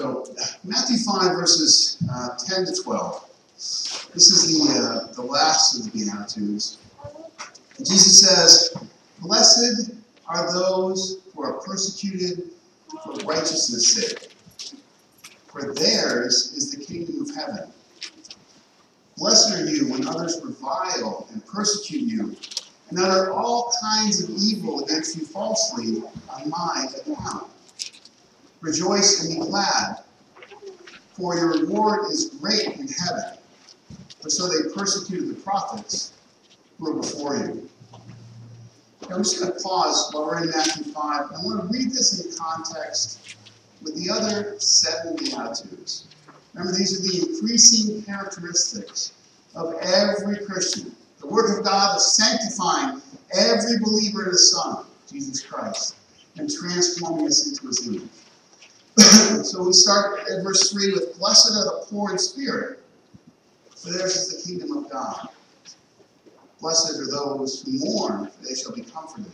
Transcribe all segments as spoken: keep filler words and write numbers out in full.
So, Matthew five, verses uh, ten to twelve. This is the, uh, the last of the Beatitudes. Jesus says, "Blessed are those who are persecuted for righteousness' sake, for theirs is the kingdom of heaven. Blessed are you when others revile and persecute you, and utter all kinds of evil against you falsely on my account. Rejoice and be glad, for your reward is great in heaven. For so they persecuted the prophets who were before you." Now, I'm just going to pause while we're in Matthew five. I want to read this in context with the other seven Beatitudes. Remember, these are the increasing characteristics of every Christian. The work of God is sanctifying every believer in His Son, Jesus Christ, and transforming us into His image. So we start at verse three with, "Blessed are the poor in spirit, for theirs is the kingdom of God. Blessed are those who mourn, for they shall be comforted.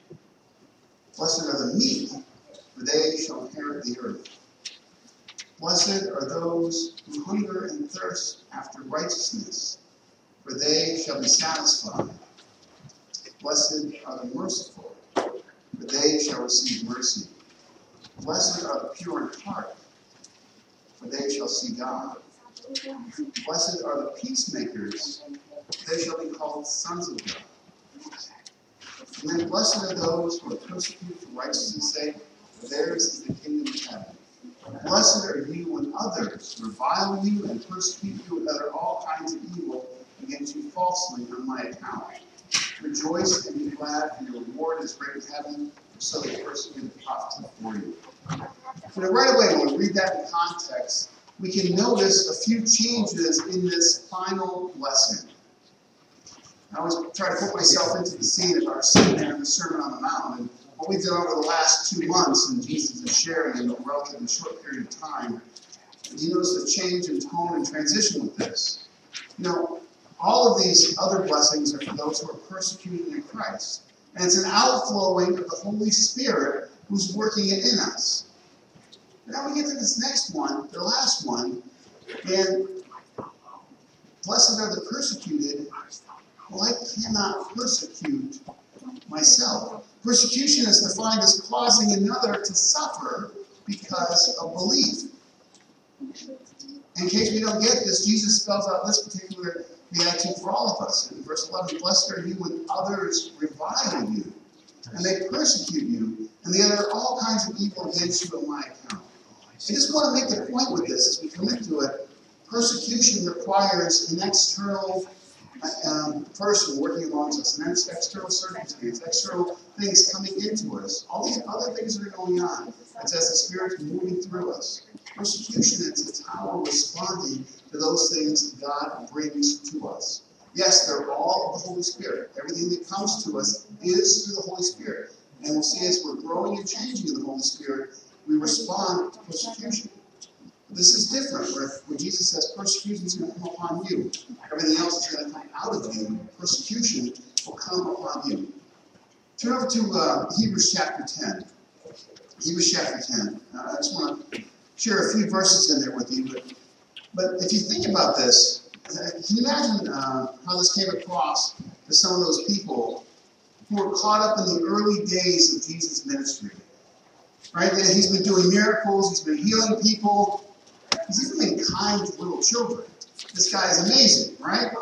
Blessed are the meek, for they shall inherit the earth. Blessed are those who hunger and thirst after righteousness, for they shall be satisfied. Blessed are the merciful, for they shall receive mercy. Blessed are the pure in heart, for they shall see God. Blessed are the peacemakers, for they shall be called sons of God. And then blessed are those who are persecuted for righteousness' sake, for theirs is the kingdom of heaven. Blessed are you when others revile you and persecute you and utter all kinds of evil against you falsely on my account. Rejoice and be glad, for your reward is great in heaven, for so they persecuted the prophets before you." So right away, when we read that in context, we can notice a few changes in this final blessing. I always try to put myself into the scene if I was sitting there in the Sermon on the Mount, and what we've done over the last two months, and Jesus is sharing in a relatively short period of time. You notice a change in tone and transition with this. You know, all of these other blessings are for those who are persecuted in Christ. And it's an outflowing of the Holy Spirit who's working it in us. And now we get to this next one, the last one, and blessed are the persecuted. Well, I cannot persecute myself. Persecution is defined as causing another to suffer because of belief. In case we don't get this, Jesus spells out this particular beatitude for all of us. In verse eleven, "Blessed are you when others revile you, and they persecute you, and they utter all kinds of evil against you on my account." I just want to make the point with this as we come into it. Persecution requires an external um, person working amongst us, an external circumstance, external things coming into us. All these other things that are going on. It's as the Spirit's moving through us. Persecution is it's how we're responding to those things God brings to us. Yes, they're all of the Holy Spirit. Everything that comes to us is through the Holy Spirit. And we'll see as we're growing and changing in the Holy Spirit, we respond to persecution. This is different, where when Jesus says persecution is going to come upon you, everything else is going to come out of you. Persecution will come upon you. Turn over to uh, Hebrews chapter ten. Hebrews chapter ten. Uh, I just want to share a few verses in there with you. But, but if you think about this, can you imagine uh, how this came across to some of those people who were caught up in the early days of Jesus' ministry? Right? He's been doing miracles. He's been healing people. He's even been kind to little children. This guy is amazing, right?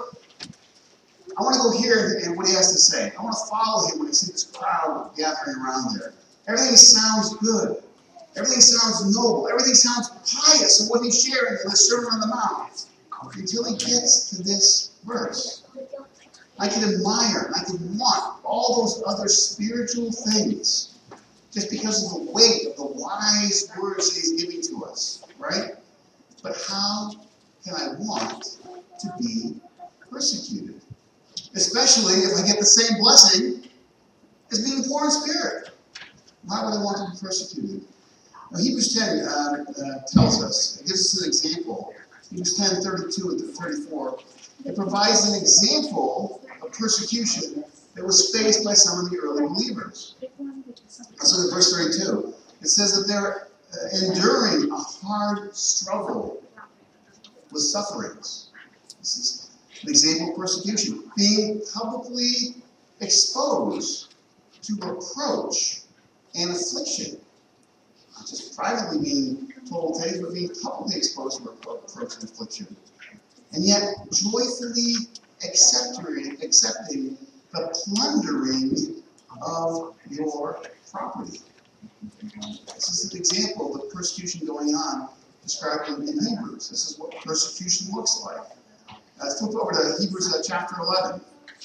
I want to go hear and what he has to say. I want to follow him when I see this crowd gathering around there. Everything sounds good. Everything sounds noble. Everything sounds pious in what he's sharing in the Sermon on the Mount. Until he gets to this verse. I can admire and I can want all those other spiritual things just because of the weight of the wise words that he's giving to us, right? But how can I want to be persecuted? Especially if I get the same blessing as being poor in spirit. Why would I want to be persecuted? Now, Hebrews ten uh, uh, tells us, it gives us an example. Hebrews ten, thirty-two and thirty-four. It provides an example of persecution that was faced by some of the early believers. So in verse thirty-two, it says that there uh, enduring a hard struggle with sufferings. This is an example of persecution. Being publicly exposed to reproach and affliction. Not just privately being told things, but being publicly exposed to reproach and affliction. And yet joyfully accepting, accepting the plundering of your property. This is an example of the persecution going on described in, in Hebrews. This is what persecution looks like. Uh, flip over to Hebrews uh, chapter eleven,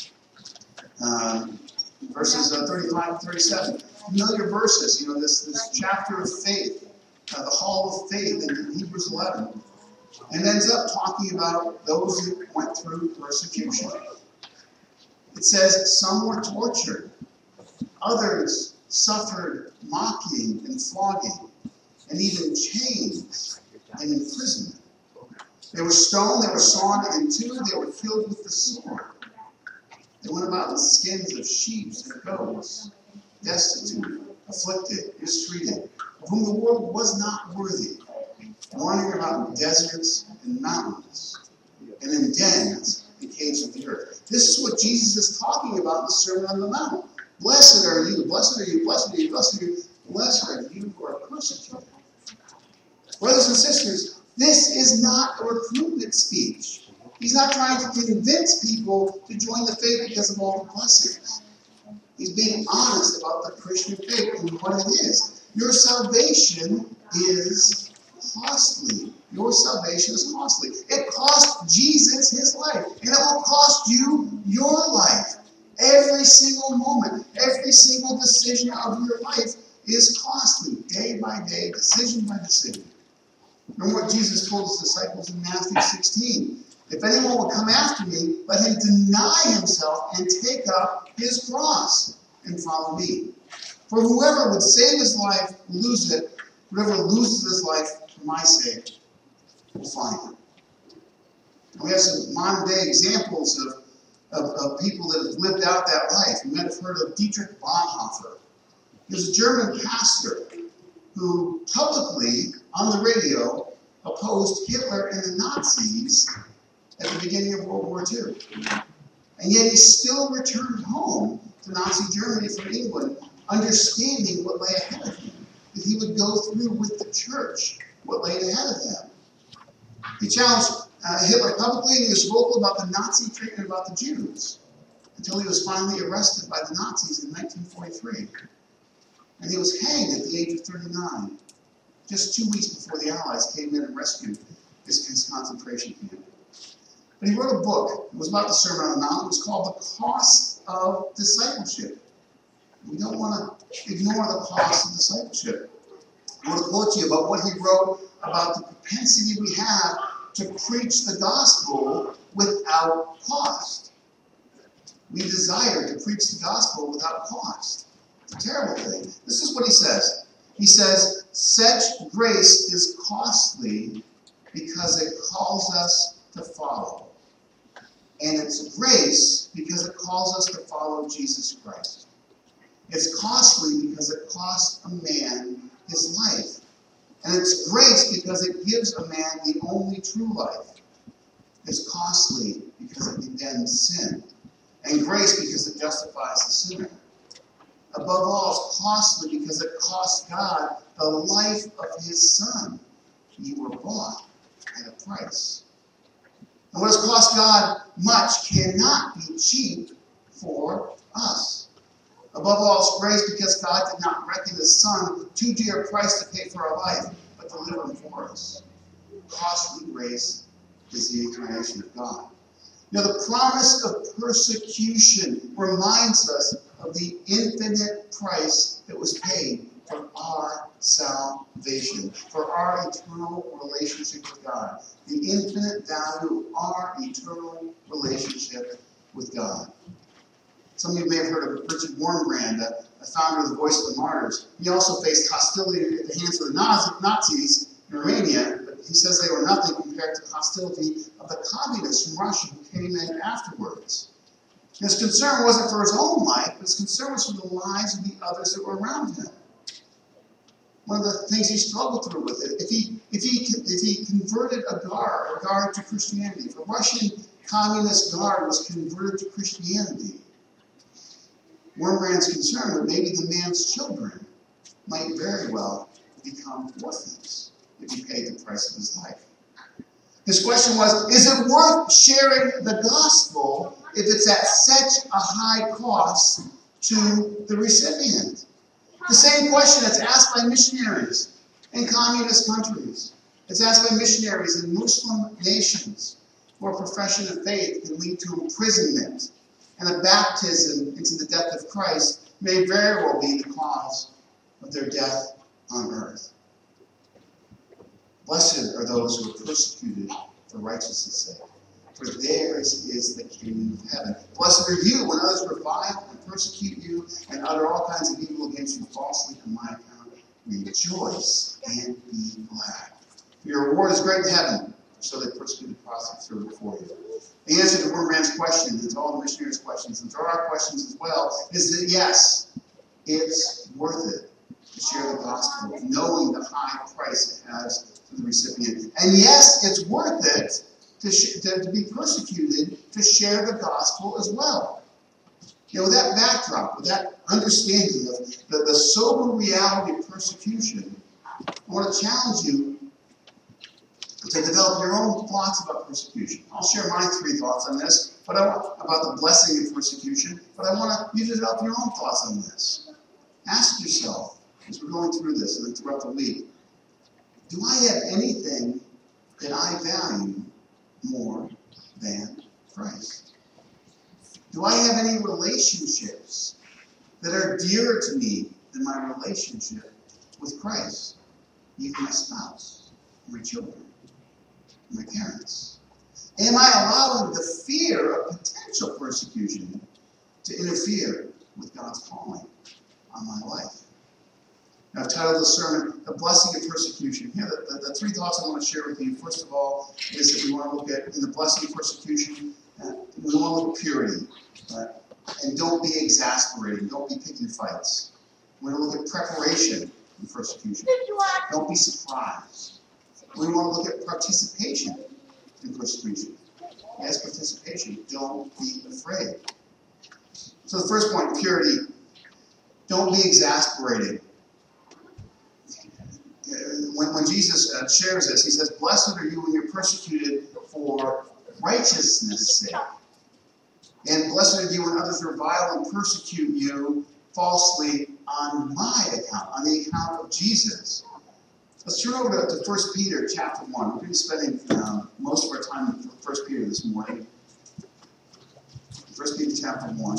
um, verses uh, thirty-five and thirty-seven. Familiar verses, you know, this, this chapter of faith, uh, the hall of faith in, in Hebrews eleven, and ends up talking about those who went through persecution. It says, some were tortured, others suffered mocking and flogging, and even chains and imprisonment. They were stoned, they were sawn in two, they were killed with the sword. They went about in skins of sheep and goats, destitute, afflicted, mistreated, of whom the world was not worthy, wandering about in deserts and mountains, and in dens and caves of the earth. This is what Jesus is talking about in the Sermon on the Mount. Blessed are you, blessed are you, blessed are you, blessed are you, blessed are you who are persecuted. Brothers and sisters, this is not a recruitment speech. He's not trying to convince people to join the faith because of all the blessings. He's being honest about the Christian faith and what it is. Your salvation is costly. Your salvation is costly. It cost Jesus his life, and it will cost you your life. Every single moment, every single decision of your life is costly, day by day, decision by decision. Remember what Jesus told his disciples in Matthew sixteen. If anyone will come after me, let him deny himself and take up his cross and follow me. For whoever would save his life will lose it. Whoever loses his life for my sake will find it. And we have some modern day examples of, of, of people that have lived out that life. You might have heard of Dietrich Bonhoeffer. He was a German pastor who publicly, on the radio, opposed Hitler and the Nazis at the beginning of World War Two. And yet he still returned home to Nazi Germany from England, understanding what lay ahead of him, that he would go through with the church what lay ahead of him. He challenged uh, Hitler publicly, and he was vocal about the Nazi treatment about the Jews, until he was finally arrested by the Nazis in nineteen forty-three. And he was hanged at the age of thirty-nine, just two weeks before the Allies came in and rescued his, his concentration camp. But he wrote a book. It was about the Sermon on the Mount. It was called The Cost of Discipleship. We don't want to ignore the cost of discipleship. I want to quote you about what he wrote about the propensity we have to preach the gospel without cost. We desire to preach the gospel without cost. It's a terrible thing. This is what he says. He says, such grace is costly because it calls us to follow. And it's grace because it calls us to follow Jesus Christ. It's costly because it costs a man his life. And it's grace because it gives a man the only true life. It's costly because it condemns sin. And grace because it justifies the sinner. Above all, it's costly because it cost God the life of his Son. You were bought at a price. And what has cost God much cannot be cheap for us. Above all, it's grace because God did not reckon his Son too dear a price to pay for our life, but deliver him for us. Costly grace is the incarnation of God. Now, the promise of persecution reminds us of the infinite price that was paid for our salvation, for our eternal relationship with God. The infinite value of our eternal relationship with God. Some of you may have heard of Richard Wurmbrand, a founder of the Voice of the Martyrs. He also faced hostility at the hands of the Nazis in Romania, but he says they were nothing compared to the hostility of the communists from Russia who came in afterwards. And his concern wasn't for his own life, but his concern was for the lives of the others that were around him. one of the things he struggled through with it. If he if he if he converted a guard, a guard to Christianity, if a Russian communist guard was converted to Christianity, Wurmbrand's concerned that maybe the man's children might very well become orphans if he paid the price of his life. His question was, is it worth sharing the gospel if it's at such a high cost to the recipient? The same question that's asked by missionaries in communist countries. It's asked by missionaries in Muslim nations where profession of faith can lead to imprisonment, and a baptism into the death of Christ may very well be the cause of their death on earth. Blessed are those who are persecuted for righteousness' sake, for theirs is the kingdom of heaven. Blessed are you when others revile and persecute you and utter all kinds of evil against you falsely on my account. Rejoice and be glad. Your reward is great in heaven, so they persecuted the prophets who were before you. The answer to Wurmbrand's question, and to all the missionaries' questions, and to our questions as well, is that yes, it's worth it to share the gospel, knowing the high price it has to the recipient. And yes, it's worth it to, sh- to, to be persecuted to share the gospel as well. You know, with that backdrop, with that understanding of the, the sober reality of persecution, I want to challenge you to develop your own thoughts about persecution. I'll share my three thoughts on this, but I want about the blessing of persecution, but I want you to develop your own thoughts on this. Ask yourself, as we're going through this and throughout the week, do I have anything that I value more than Christ? Do I have any relationships that are dearer to me than my relationship with Christ? Even my spouse, my children, my parents. Am I allowing the fear of potential persecution to interfere with God's calling on my life? Now, I've titled the sermon, The Blessing of Persecution. Here, the, the, the three thoughts I want to share with you, first of all, is that we want to look at, in the blessing of persecution, uh, we want to look at purity. Uh, and don't be exasperating. Don't be picking fights. We're going to look at preparation in persecution. Don't be surprised. We want to look at participation in persecution. Yes, participation. Don't be afraid. So the first point, purity. Don't be exasperated. When, when Jesus uh, shares this, he says, blessed are you when you're persecuted for righteousness' sake. And blessed are you when others revile and persecute you falsely on my account, on the account of Jesus. Let's turn over to, to First Peter chapter one. We're going to be spending um, most of our time in First Peter this morning. First Peter chapter one.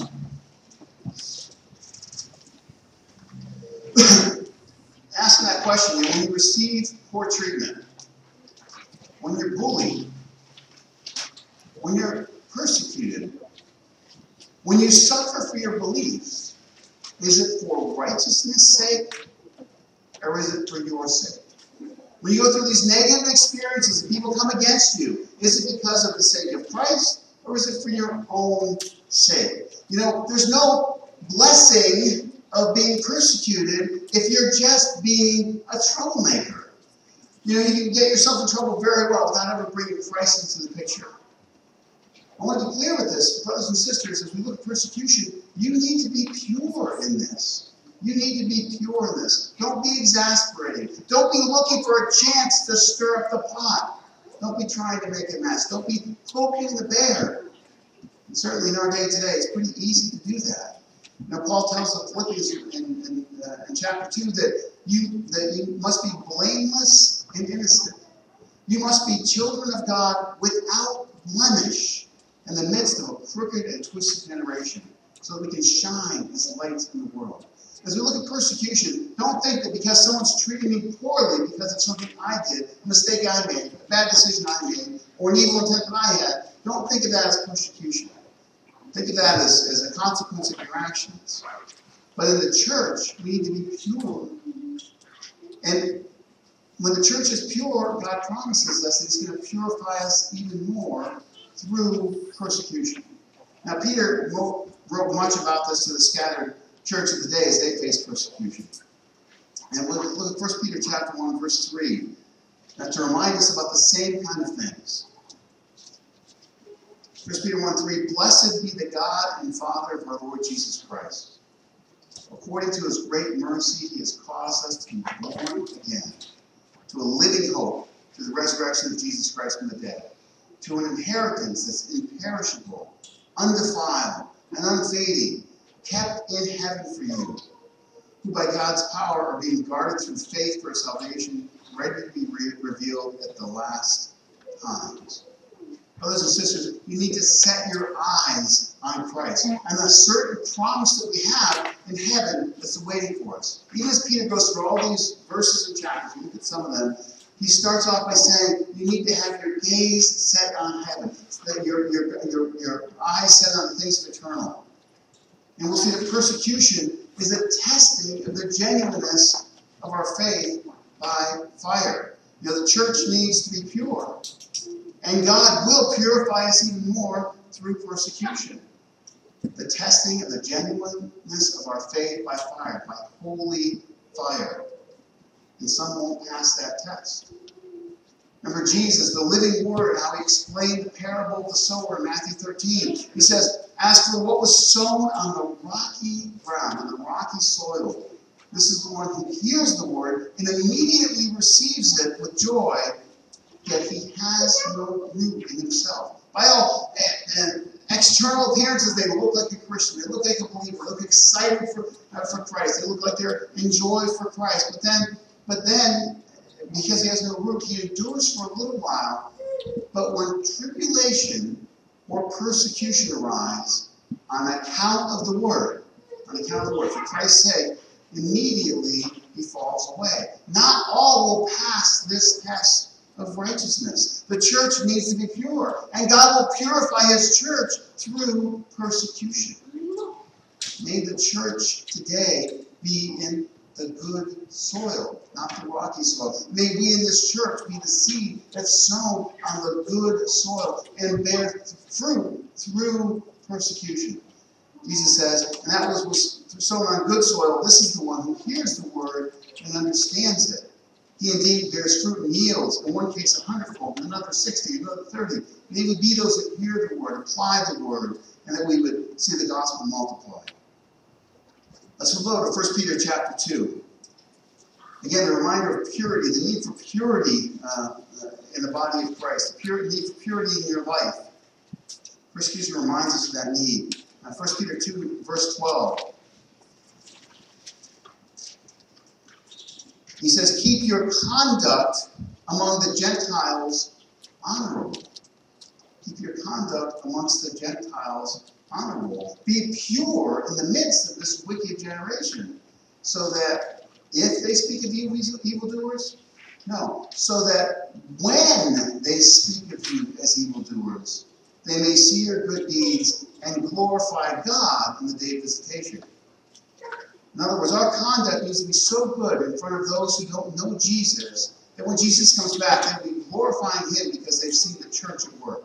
Asking that question, when you receive poor treatment, when you're bullied, when you're persecuted, when you suffer for your beliefs, is it for righteousness' sake or is it for your sake? When you go through these negative experiences and people come against you, is it because of the sake of Christ or is it for your own sake? You know, there's no blessing of being persecuted if you're just being a troublemaker. You know, you can get yourself in trouble very well without ever bringing Christ into the picture. I want to be clear with this, brothers and sisters, as we look at persecution, you need to be pure in this. You need to be pure in this. Don't be exasperated. Don't be looking for a chance to stir up the pot. Don't be trying to make a mess. Don't be poking the bear. And certainly in our day today, it's pretty easy to do that. Now, Paul tells the Philippians in, in, uh, in chapter two that you, that you must be blameless and innocent. You must be children of God without blemish in the midst of a crooked and twisted generation, so that we can shine as lights in the world. As we look at persecution, don't think that because someone's treating me poorly because of something I did, a mistake I made, a bad decision I made, or an evil intent that I had, don't think of that as persecution. Think of that as, as a consequence of your actions. But in the church, we need to be pure. And when the church is pure, God promises us that He's going to purify us even more through persecution. Now, Peter wrote, wrote much about this to the scattered church of the day as they faced persecution. And look, look at First Peter chapter one, verse three. Now to remind us about the same kind of things. First Peter one three, blessed be the God and Father of our Lord Jesus Christ. According to his great mercy, he has caused us to be born again to a living hope through the resurrection of Jesus Christ from the dead, to an inheritance that's imperishable, undefiled, and unfading, kept in heaven for you, who by God's power are being guarded through faith for salvation, ready to be re- revealed at the last times. Brothers and sisters, you need to set your eyes on Christ and the certain promise that we have in heaven that's waiting for us. Even as Peter goes through all these verses and chapters, you look at some of them, he starts off by saying you need to have your gaze set on heaven, so that your, your, your, your eyes set on the things of eternal. And we'll see that persecution is a testing of the genuineness of our faith by fire. You know, the church needs to be pure. And God will purify us even more through persecution. The testing of the genuineness of our faith by fire, by holy fire. And some won't pass that test. Remember Jesus, the living word, how he explained the parable of the sower in Matthew thirteen. He says, as for what was sown on the rocky ground, on the rocky soil, this is the one who hears the word and immediately receives it with joy, yet he has no root in himself. By all uh, external appearances, they look like a Christian. They look like a believer. They look excited for, uh, for Christ. They look like they're in joy for Christ. But then, but then, because he has no root, he endures for a little while. But when tribulation or persecution arise on account of the word, on account of the word, for Christ's sake, immediately he falls away. Not all will pass this test of righteousness. The church needs to be pure, and God will purify his church through persecution. May the church today be in the good soil, not the rocky soil. May we in this church be the seed that's sown on the good soil and bear fruit through persecution. Jesus says, and that was, was sown on good soil. This is the one who hears the word and understands it. He indeed bears fruit and yields, in one case a hundredfold, in another sixty, another thirty. May we be those that hear the word, apply the word, and that we would see the gospel multiply. Let's move over to First Peter chapter two. Again, a reminder of purity, the need for purity uh, in the body of Christ, the pure, need for purity in your life. Persecution reminds us of that need. Uh, First Peter two, verse twelve. He says, keep your conduct among the Gentiles honorable. Keep your conduct amongst the Gentiles honorable. Be pure in the midst of this wicked generation, so that if they speak of you evildoers, no, so that when they speak of you as evildoers, they may see your good deeds and glorify God in the day of visitation. In other words, our conduct needs to be so good in front of those who don't know Jesus that when Jesus comes back, they'll be glorifying him because they've seen the church at work.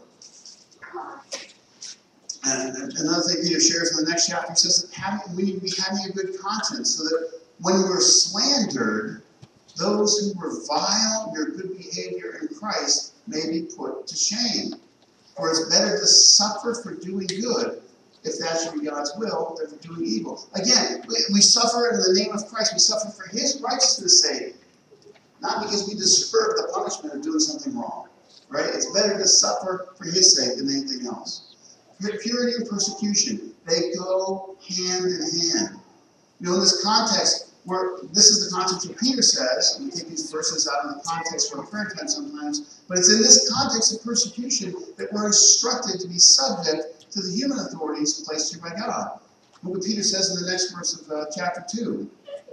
And another thing Peter shares in the next chapter says that having, we need to be having a good conscience so that when we're slandered, those who revile your good behavior in Christ may be put to shame. For it's better to suffer for doing good, if that should be God's will, than for doing evil. Again, we, we suffer in the name of Christ. We suffer for his righteousness' sake, not because we deserve the punishment of doing something wrong. Right? It's better to suffer for his sake than anything else. Purity and persecution, they go hand in hand. You know, in this context, where this is the context where Peter says, and we take these verses out of the context for a prayer time sometimes, but it's in this context of persecution that we're instructed to be subject to the human authorities placed here by God. Look what Peter says in the next verse of uh, chapter two.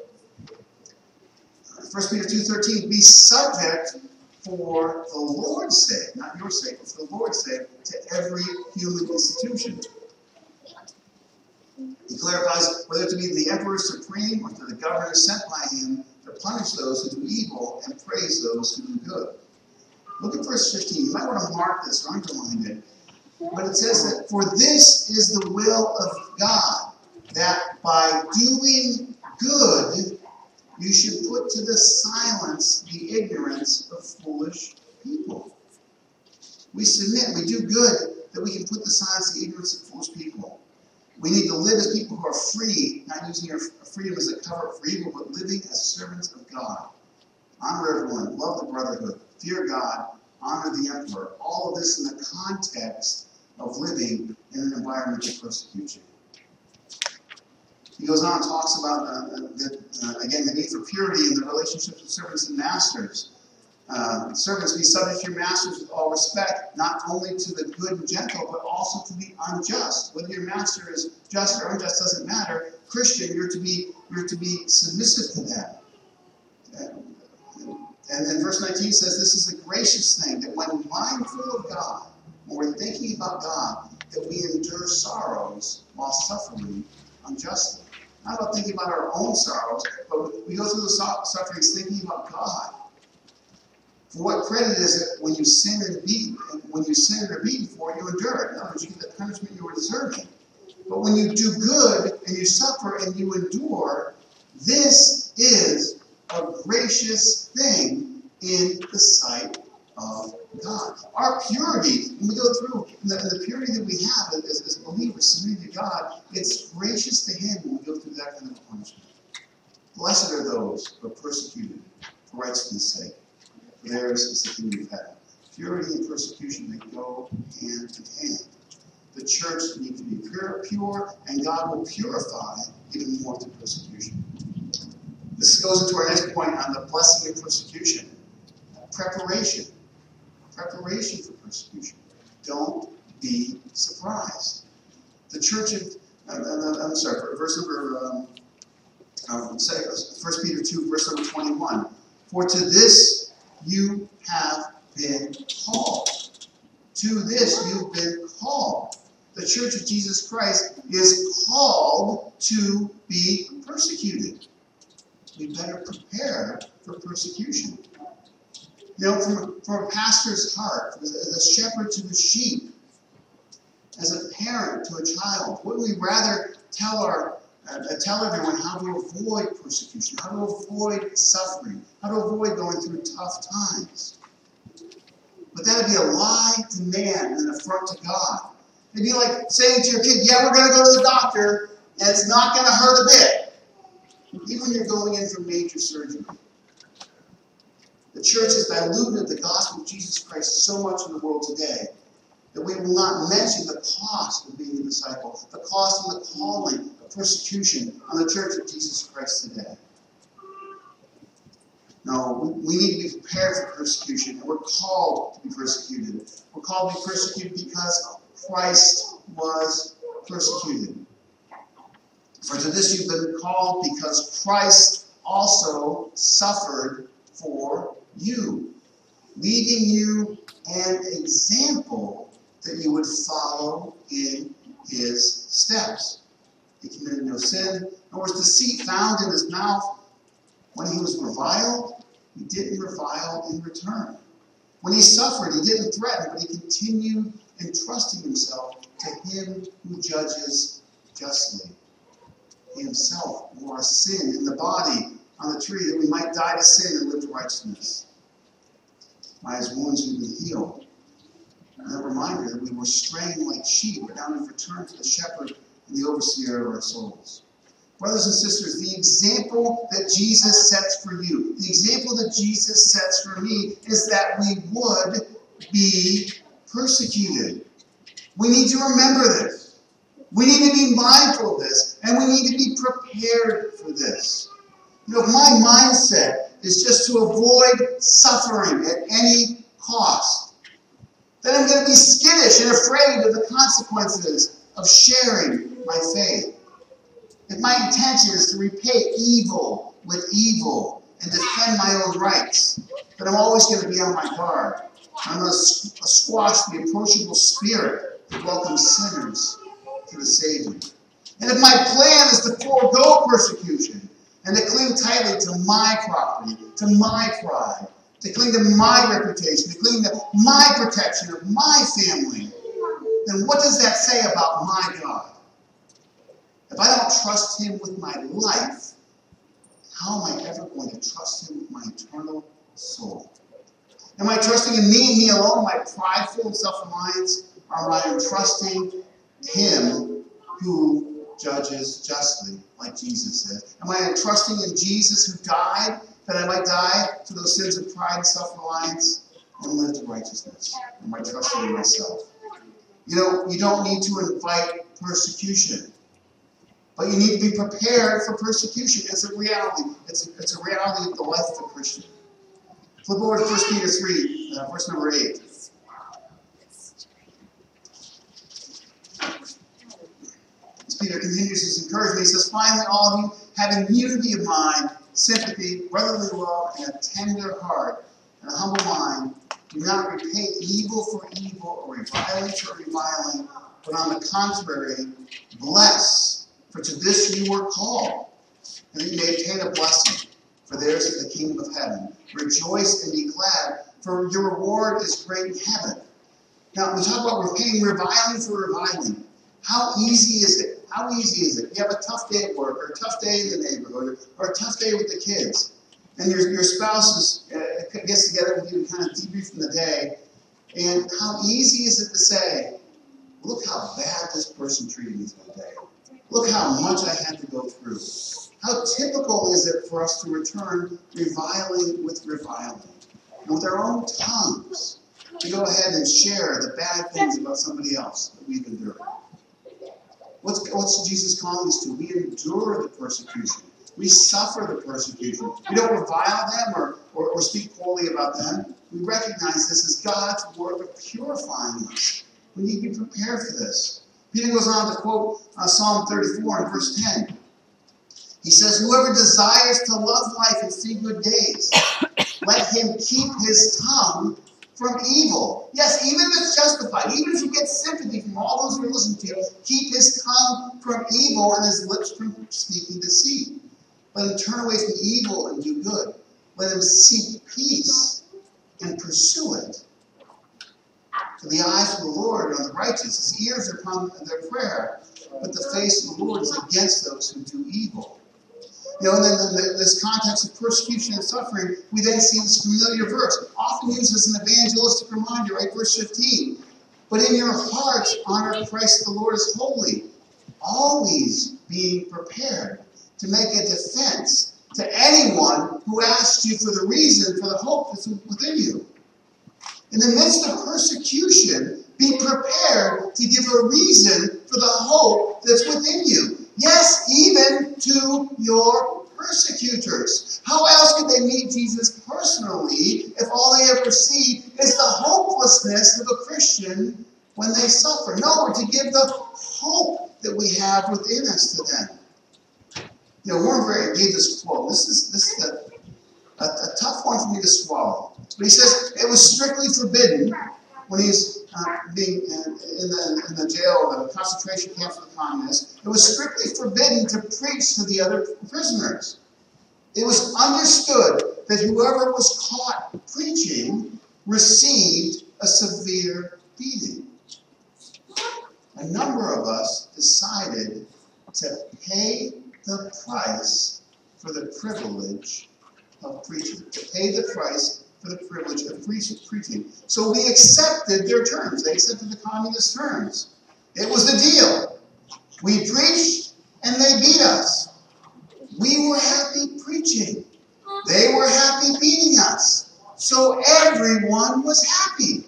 First Peter two thirteen, be subject for the Lord's sake, not your sake, but for the Lord's sake, to every human institution. He clarifies whether to be the emperor supreme or to the governor sent by him to punish those who do evil and praise those who do good. Look at verse fifteen. You might want to mark this or underline it. But it says that, for this is the will of God, that by doing good You should put to the silence the ignorance of foolish people. We submit, we do good, that we can put to silence the ignorance of foolish people. We need to live as people who are free, not using our freedom as a cover for evil, but living as servants of God. Honor everyone, love the brotherhood, fear God, honor the emperor. All of this in the context of living in an environment of persecution. He goes on and talks about, uh, the, uh, again, the need for purity in the relationships with servants and masters. Uh, servants, be subject to your masters with all respect, not only to the good and gentle, but also to the unjust. Whether your master is just or unjust doesn't matter. Christian, you're to be you're to be submissive to them. And, and then verse nineteen says this is a gracious thing, that when mindful of God, when we're thinking about God, that we endure sorrows while suffering unjustly. Not about thinking about our own sorrows, but we go through the sufferings thinking about God. For what credit is it when you sin and be when you sin and are beaten for it, you endure it? In other words, you get the punishment you were deserving. But when you do good and you suffer and you endure, this is a gracious thing in the sight of God. Our purity, when we go through the, the purity that we have as, as believers submitting to God, it's gracious to Him when we go through that kind of punishment. Blessed are those who are persecuted for righteousness' sake. For theirs is the kingdom of heaven. Purity and persecution, they go hand in hand. The church needs to be pure, pure, and God will purify even more through persecution. This goes into our next point on the blessing of persecution. Preparation. Preparation for persecution. Don't be surprised. The church of, uh, I'm sorry, verse number, um, um, First Peter two, verse number twenty-one. For to this you have been called. To this you've been called. The Church of Jesus Christ is called to be persecuted. We better prepare for persecution. You know, from, from a pastor's heart, as a shepherd to the sheep, as a parent to a child, wouldn't we rather tell our uh, tell everyone how to avoid persecution, how to avoid suffering, how to avoid going through tough times? But that would be a lie to man and an affront to God. It'd be like saying to your kid, yeah, we're going to go to the doctor, and it's not going to hurt a bit. Even when you're going in for major surgery. The church has diluted the gospel of Jesus Christ so much in the world today that we will not mention the cost of being a disciple, the cost and the calling of persecution on the church of Jesus Christ today. No, we, we need to be prepared for persecution, and we're called to be persecuted. We're called to be persecuted because Christ was persecuted. For to this you've been called because Christ also suffered for you, leaving you an example that you would follow in his steps. He committed no sin, nor was deceit found in his mouth. When he was reviled, he didn't revile in return. When he suffered, he didn't threaten, but he continued entrusting himself to him who judges justly. He himself bore our sin in the body on the tree, that we might die to sin and live to righteousness. By his wounds we've been healed. And a reminder that we were straying like sheep, but now we've returned to the shepherd and the overseer of our souls. Brothers and sisters, the example that Jesus sets for you, the example that Jesus sets for me, is that we would be persecuted. We need to remember this. We need to be mindful of this, and we need to be prepared for this. You know, if my mindset is just to avoid suffering at any cost, then I'm going to be skittish and afraid of the consequences of sharing my faith. If my intention is to repay evil with evil and defend my own rights, then I'm always going to be on my guard. I'm going to squash the approachable spirit that welcomes sinners to the Savior. And if my plan is to forego persecution and to cling tightly to my property, to my pride, to cling to my reputation, to cling to my protection of my family, then what does that say about my God? If I don't trust him with my life, how am I ever going to trust him with my eternal soul? Am I trusting in me and me alone, my prideful self-reliance, or am I trusting him who judges justly, like Jesus said? Am I trusting in Jesus who died, that I might die to those sins of pride and self-reliance and live to righteousness? Or am I trusting in myself? You know, you don't need to invite persecution, but you need to be prepared for persecution. It's a reality. It's a, it's a reality of the life of a Christian. Flip over to First Peter three, uh, verse number eight. As Peter continues his encouragement, he says, finally, all of you, having unity of mind, sympathy, brotherly love, and a tender heart, and a humble mind, do not repay evil for evil or reviling for reviling, but on the contrary, bless, for to this you were called, and that you may obtain a blessing. For theirs is the kingdom of heaven. Rejoice and be glad, for your reward is great in heaven. Now, we talk about repaying reviling for reviling. How easy is it? How easy is it? You have a tough day at work, or a tough day in the neighborhood, or a tough day with the kids, and your, your spouse is, uh, gets together with you and kind of debrief from the day, and how easy is it to say, look how bad this person treated me today. Look how much I had to go through. How typical is it for us to return reviling with reviling, and with our own tongues, to go ahead and share the bad things about somebody else that we've endured? What's, what's Jesus calling us to? We endure the persecution. We suffer the persecution. We don't revile them or, or, or speak poorly about them. We recognize this as God's work of purifying us. We need to be prepared for this. Peter goes on to quote uh, Psalm thirty-four in verse ten. He says, whoever desires to love life and see good days, let him keep his tongue from evil. Yes, even if it's justified, even if you get sympathy from all those who are listening to you, keep his tongue from evil and his lips from speaking deceit. Let him turn away from evil and do good. Let him seek peace and pursue it. For the eyes of the Lord are on the righteous, his ears are upon their prayer, but the face of the Lord is against those who do evil. You know, and then in this context of persecution and suffering, we then see this familiar verse, often used as an evangelistic reminder, right? Verse fifteen. But in your hearts honor Christ the Lord as holy, always being prepared to make a defense to anyone who asks you for the reason for the hope that's within you. In the midst of persecution, be prepared to give a reason for the hope that's within you. Yes, even to your persecutors. How else could they meet Jesus personally if all they ever see is the hopelessness of a Christian when they suffer? No, we're to give the hope that we have within us to them. You know, Warren Gray gave this quote. This is this is a, a, a tough one for me to swallow. But he says, it was strictly forbidden when he's uh, being in, in, the, in the jail, the concentration camps of the communists. It was strictly forbidden to preach to the other prisoners. It was understood that whoever was caught preaching received a severe beating. A number of us decided to pay the price for the privilege of preaching, to pay the price for the privilege of preaching. So we accepted their terms. They accepted the communist terms. It was the deal. We preached and they beat us. We were happy preaching. They were happy beating us. So everyone was happy.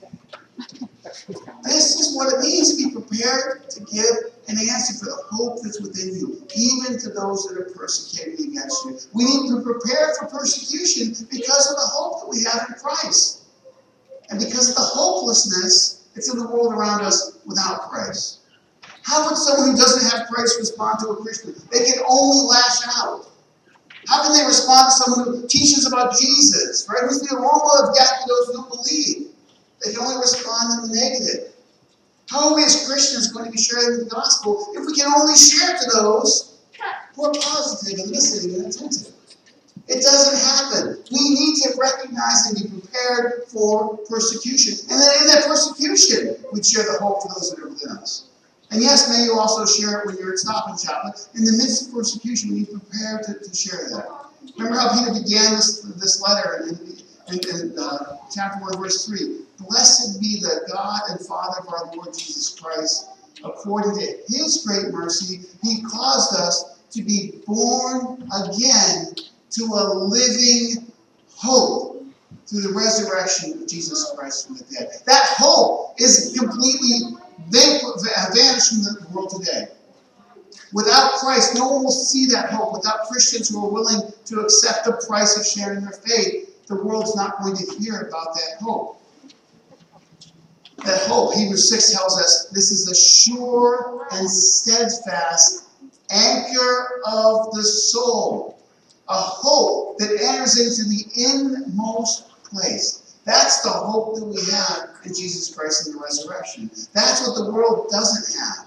This is what it means to be prepared to give an answer for the hope that's within you, even to those that are persecuting against you. We need to prepare for persecution because of the hope that we have in Christ. And because of the hopelessness that's in the world around us without Christ. How would someone who doesn't have Christ respond to a Christian? They can only lash out. How can they respond to someone who teaches about Jesus, right? Who's the aroma of death to those who don't believe? They can only respond in the negative. How are we as Christians going to be sharing the gospel if we can only share to those who are positive and listening and attentive? It doesn't happen. We need to recognize and be prepared for persecution. And then in that persecution, we share the hope for those that are within us. And yes, may you also share it when you're at Stop and Shop. But in the midst of persecution, we need to prepare to, to share that. Remember how Peter began this, this letter in, in, in uh, chapter one, verse three. Blessed be the God and Father of our Lord Jesus Christ. According to his great mercy, he caused us to be born again to a living hope through the resurrection of Jesus Christ from the dead. That hope is completely vanished from the world today. Without Christ, no one will see that hope. Without Christians who are willing to accept the price of sharing their faith, the world's not going to hear about that hope. That hope, Hebrews six tells us, this is the sure and steadfast anchor of the soul. A hope that enters into the inmost place. That's the hope that we have in Jesus Christ and the resurrection. That's what the world doesn't have.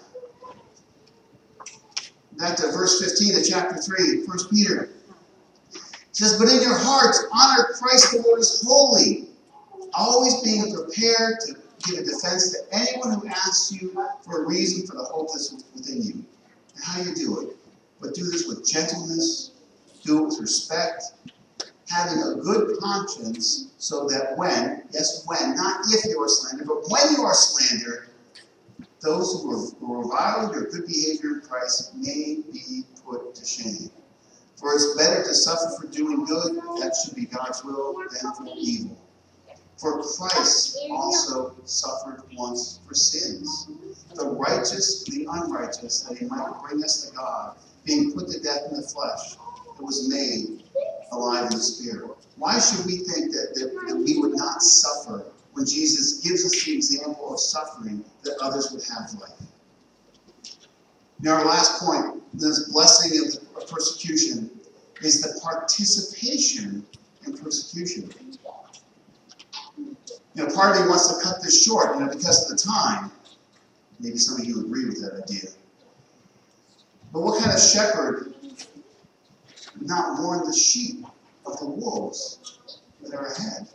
Back to verse fifteen of chapter three, First Peter. It says, but in your hearts honor Christ the Lord as holy, always being prepared to give a defense to anyone who asks you for a reason for the hope that's within you. And how you do it. But do this with gentleness, do it with respect, having a good conscience, so that when, yes, when, not if you are slandered, but when you are slandered, those who, are, who revile your good behavior in Christ may be put to shame. For it's better to suffer for doing good, that should be God's will, than for evil. For Christ also suffered once for sins, the righteous, the unrighteous, that he might bring us to God, being put to death in the flesh, that was made alive in the spirit. Why should we think that, that, that we would not suffer when Jesus gives us the example of suffering that others would have life? Now, our last point, this blessing of, the, of persecution, is the participation in persecution. You know, part of me wants to cut this short, you know, because of the time. Maybe some of you agree with that idea. But what kind of shepherd would not warn the sheep of the wolves that are ahead?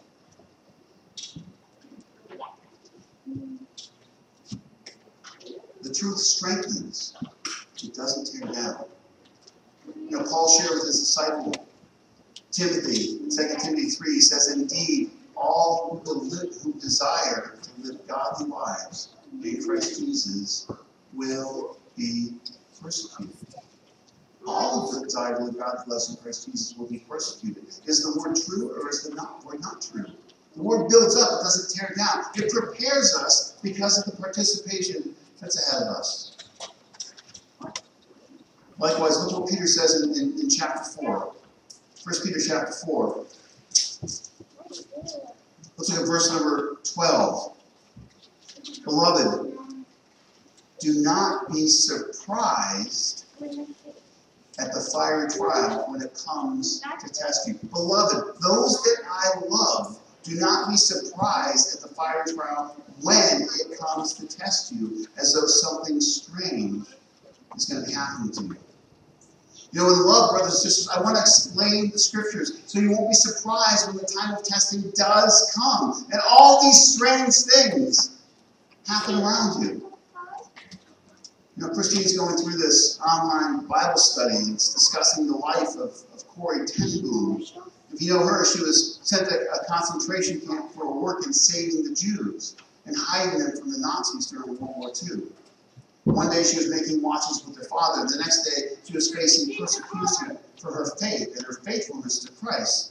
The truth strengthens. It doesn't tear down. You know, Paul shared with his disciple, Timothy, in Second Timothy three, he says, indeed, all who, live, who desire to live godly lives in Christ Jesus will be persecuted. All who desire to live godly lives in Christ Jesus will be persecuted. Is the word true or is the not, word not true? The word builds up, it doesn't tear down. It prepares us because of the participation that's ahead of us. Likewise, look what Peter says in, in, in chapter four. First Peter chapter four. Let's look at verse number twelve. Beloved, do not be surprised at the fiery trial when it comes to test you. Beloved, those that I love, do not be surprised at the fiery trial when it comes to test you, as though something strange is going to be happening to you. You know, in love, brothers and sisters, I want to explain the scriptures so you won't be surprised when the time of testing does come. And all these strange things happen around you. You know, Christine's going through this online Bible study. It's discussing the life of, of Corrie ten Boom. If you know her, she was sent to a concentration camp for her work in saving the Jews and hiding them from the Nazis during World War Two. One day she was making watches with her father. The next day she was facing persecution for her faith and her faithfulness to Christ.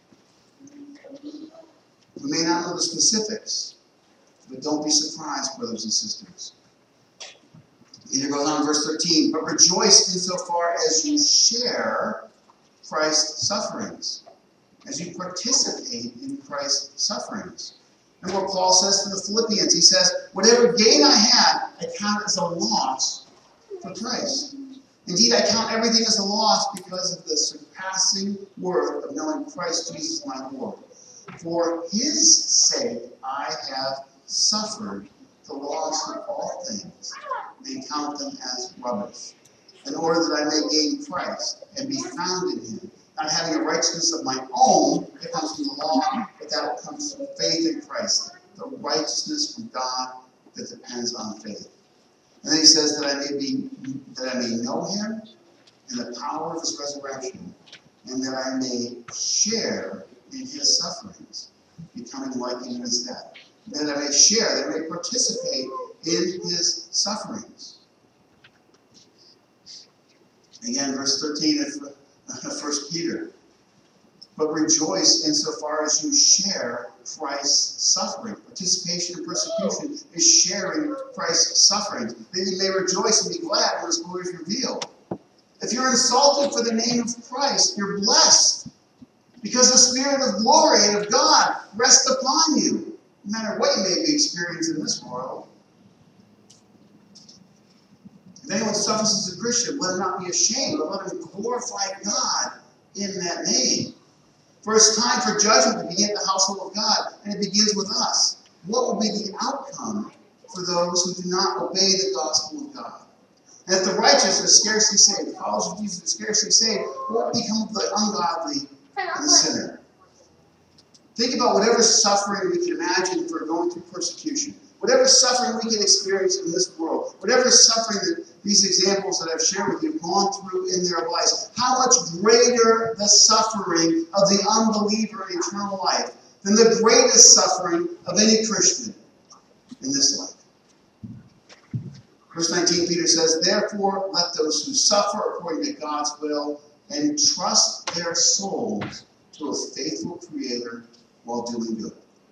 We may not know the specifics, but don't be surprised, brothers and sisters. Peter goes on in verse thirteen, but rejoice insofar as you share Christ's sufferings, as you participate in Christ's sufferings. And what Paul says to the Philippians, he says, whatever gain I had, I count as a loss for Christ. Indeed, I count everything as a loss because of the surpassing worth of knowing Christ Jesus my Lord. For his sake I have suffered the loss of all things, and count them as rubbish, in order that I may gain Christ and be found in him, not having a righteousness of my own that comes from the law, but that comes from faith in Christ, the righteousness from God that depends on faith. And then he says that I may be, that I may know him in the power of his resurrection, and that I may share in his sufferings, becoming like him in his death. That I may share, that I may participate in his sufferings. Again, verse thirteen of First Peter. But rejoice insofar as you share Christ's suffering. Participation in persecution is sharing Christ's sufferings. That you may rejoice and be glad when his glory is revealed. If you're insulted for the name of Christ, you're blessed. Because the Spirit of glory and of God rests upon you. No matter what you may be experiencing in this world. If anyone suffers as a Christian, let him not be ashamed, but let him glorify God in that name. For it's time for judgment to begin at the household of God, and it begins with us. What will be the outcome for those who do not obey the gospel of God? And if the righteous are scarcely saved, the followers of Jesus are scarcely saved, what will become of the ungodly and the sinner? Think about whatever suffering we can imagine for going through persecution. Whatever suffering we can experience in this world, whatever suffering that these examples that I've shared with you have gone through in their lives, how much greater the suffering of the unbeliever in eternal life than the greatest suffering of any Christian in this life. Verse nineteen, Peter says, therefore let those who suffer according to God's will entrust their souls to a faithful Creator while doing good.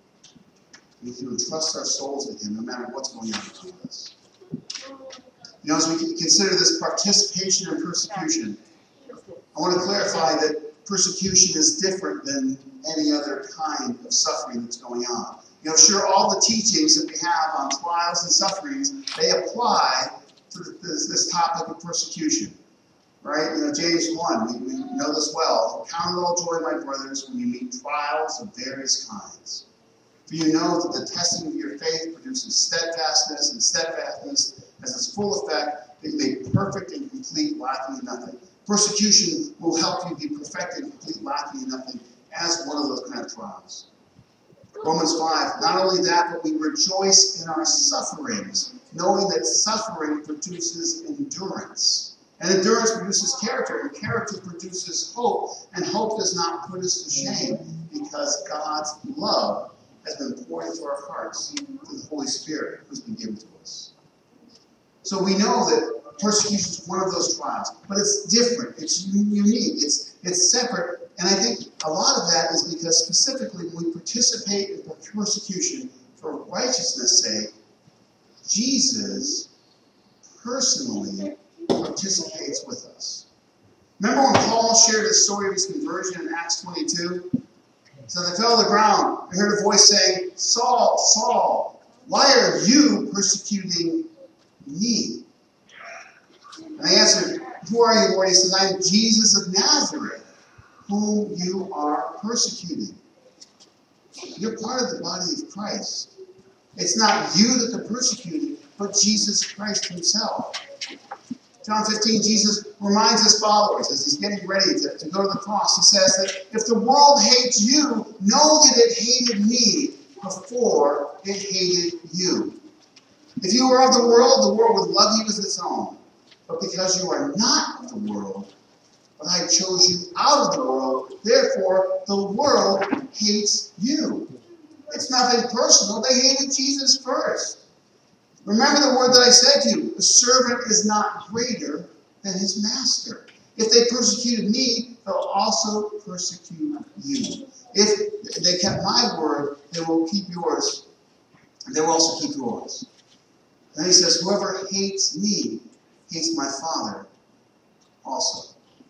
We can entrust our souls to him no matter what's going on around us. You know, as we consider this participation in persecution, I want to clarify that persecution is different than any other kind of suffering that's going on. You know, sure, all the teachings that we have on trials and sufferings, they apply to this, this topic of persecution. Right? You know, James one, we, we know this well. Count it all joy, my brothers, when you meet trials of various kinds. For you know that the testing of your faith produces steadfastness, and steadfastness has its full effect, that you may be perfect and complete, lacking in nothing. Persecution will help you be perfected and complete, lacking in nothing, as one of those kind of trials. Romans five, not only that, but we rejoice in our sufferings, knowing that suffering produces endurance. And endurance produces character, and character produces hope, and hope does not put us to shame, because God's love has been poured into our hearts through the Holy Spirit who's been given to us. So we know that persecution is one of those trials, but it's different, it's unique, it's, it's separate, and I think a lot of that is because specifically when we participate in persecution for righteousness' sake, Jesus personally participates with us. Remember when Paul shared the story of his conversion in Acts twenty-two? So they fell to the ground. I heard a voice saying, Saul, Saul, why are you persecuting me? And I answered, who are you, Lord? He says, I am Jesus of Nazareth, whom you are persecuting. You're part of the body of Christ. It's not you that they're persecuting, but Jesus Christ himself. John fifteen, Jesus reminds his followers as he's getting ready to, to go to the cross. He says that if the world hates you, know that it hated me before it hated you. If you were of the world, the world would love you as its own. But because you are not of the world, but I chose you out of the world, therefore the world hates you. It's nothing personal. They hated Jesus first. Remember the word that I said to you, the servant is not greater than his master. If they persecuted me, they'll also persecute you. If they kept my word, they will keep yours, and they will also keep yours. And he says, whoever hates me hates my Father also.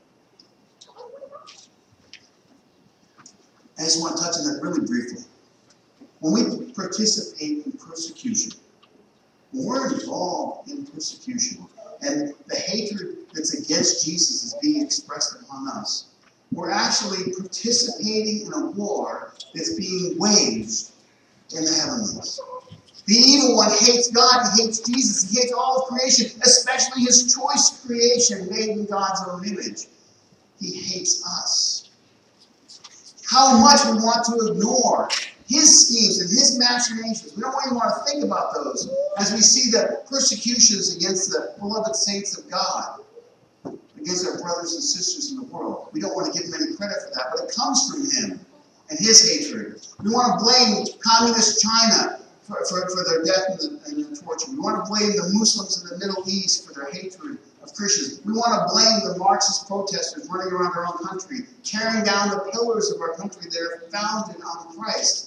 I just want to touch on that really briefly. When we participate in persecution, when we're involved in persecution, and the hatred that's against Jesus is being expressed upon us, we're actually participating in a war that's being waged in the heavenlies. The evil one hates God, he hates Jesus, he hates all of creation, especially his choice creation made in God's own image. He hates us. How much we want to ignore his schemes and his machinations. We don't even want to think about those as we see the persecutions against the beloved saints of God. The against our brothers and sisters in the world. We don't want to give him any credit for that, but it comes from him and his hatred. We want to blame communist China for, for, for their death and, the, and their torture. We want to blame the Muslims in the Middle East for their hatred of Christians. We want to blame the Marxist protesters running around our own country, tearing down the pillars of our country that are founded on Christ.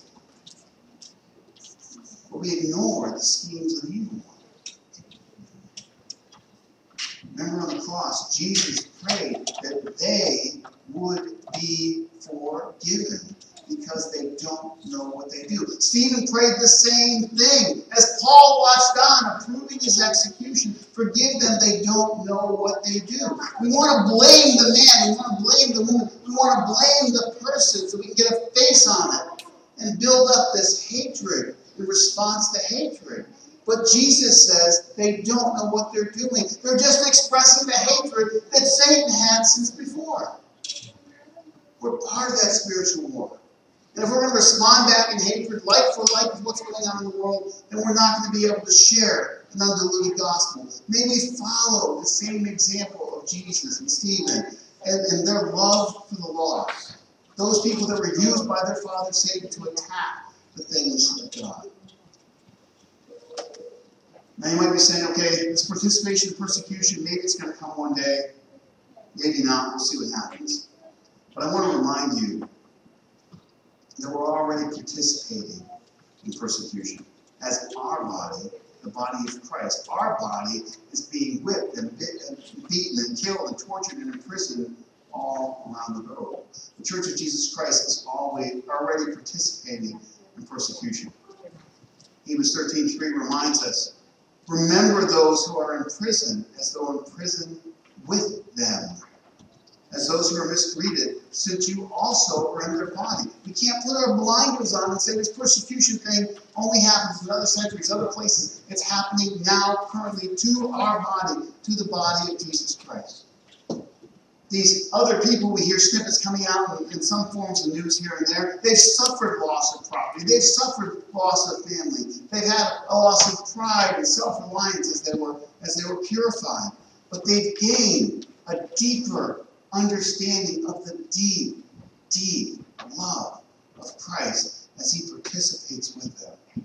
But we ignore the schemes of the evil one. Remember on the cross, Jesus prayed that they would be forgiven because they don't know what they do. Stephen prayed the same thing as Paul watched on, approving his execution. Forgive them, they don't know what they do. We want to blame the man, we want to blame the woman, we want to blame the person so we can get a face on it and build up this hatred in response to hatred. But Jesus says they don't know what they're doing. They're just expressing the hatred that Satan had since before. We're part of that spiritual war. And if we're going to respond back in hatred, like for like with what's going on in the world, then we're not going to be able to share an undiluted gospel. May we follow the same example of Jesus and Stephen and, and their love for the lost. Those people that were used by their father Satan to attack the things of God. Now you might be saying, okay, this participation in persecution, maybe it's going to come one day. Maybe not. We'll see what happens. But I want to remind you that we're already participating in persecution. As our body, the body of Christ, our body is being whipped and, bit, and beaten and killed and tortured and imprisoned all around the globe. The Church of Jesus Christ is always already participating in persecution. Hebrews thirteen three reminds us, remember those who are in prison as though in prison with them, as those who are mistreated, since you also are in their body. We can't put our blinders on and say this persecution thing only happens in other centuries, other places. It's happening now, currently, to our body, to the body of Jesus Christ. These other people, we hear snippets coming out in, in some forms of news here and there. They've suffered loss of property. They've suffered loss of family. They've had a loss of pride and self-reliance as they were as they were purified. But they've gained a deeper understanding of the deep, deep love of Christ as he participates with them. I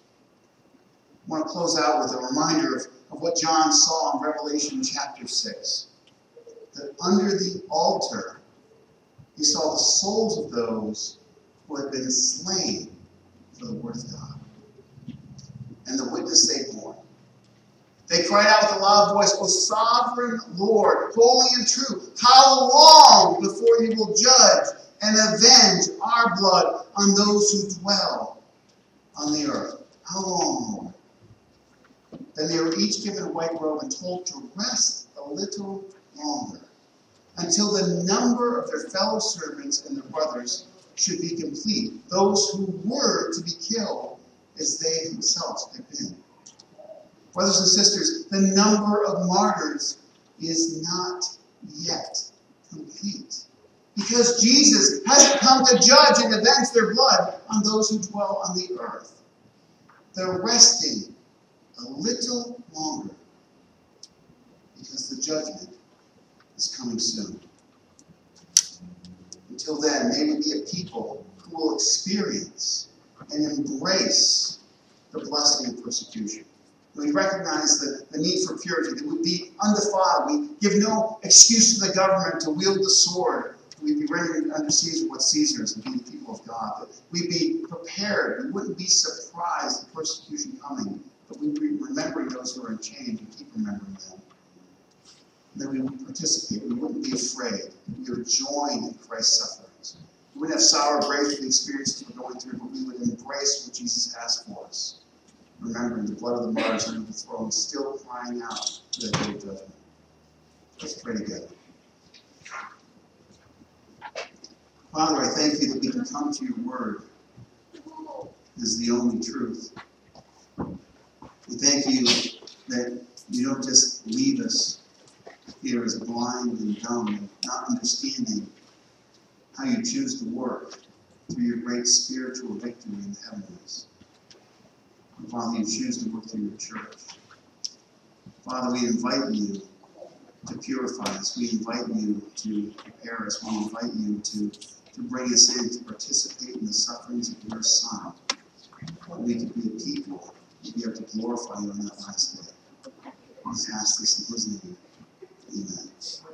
want to close out with a reminder of, of what John saw in Revelation chapter six. That under the altar, he saw the souls of those who had been slain for the word of God and the witness they bore. They cried out with a loud voice, O sovereign Lord, holy and true, how long before you will judge and avenge our blood on those who dwell on the earth? How long, Lord? Then they were each given a white robe and told to rest a little longer, until the number of their fellow servants and their brothers should be complete, those who were to be killed as they themselves had been. Brothers and sisters, the number of martyrs is not yet complete, because Jesus hasn't come to judge and avenge their blood on those who dwell on the earth. They're resting a little longer, because the judgment is coming soon. Until then, may we be a people who will experience and embrace the blessing of persecution. We recognize the, the need for purity, that we be undefiled. We give no excuse to the government to wield the sword. We'd be rendering unto Caesar what Caesar's and be the people of God. That we'd be prepared. We wouldn't be surprised at persecution coming, but we'd be remembering those who are in chains and keep remembering them. That we would participate. We wouldn't be afraid. We would join in Christ's sufferings. We wouldn't have sour grapes for the experiences we're going through, but we would embrace what Jesus has for us. Remembering the blood of the martyrs under the throne, still crying out for that day of judgment. Let's pray together. Father, I thank you that we can come to your word as the only truth. We thank you that you don't just leave us here as blind and dumb and not understanding how you choose to work through your great spiritual victory in the heavens. Father, you choose to work through your church. Father, we invite you to purify us. We invite you to prepare us. We invite you to, to bring us in to participate in the sufferings of your Son. That we can be a people and be able to glorify you on that last day. We just ask this in his name. Amen.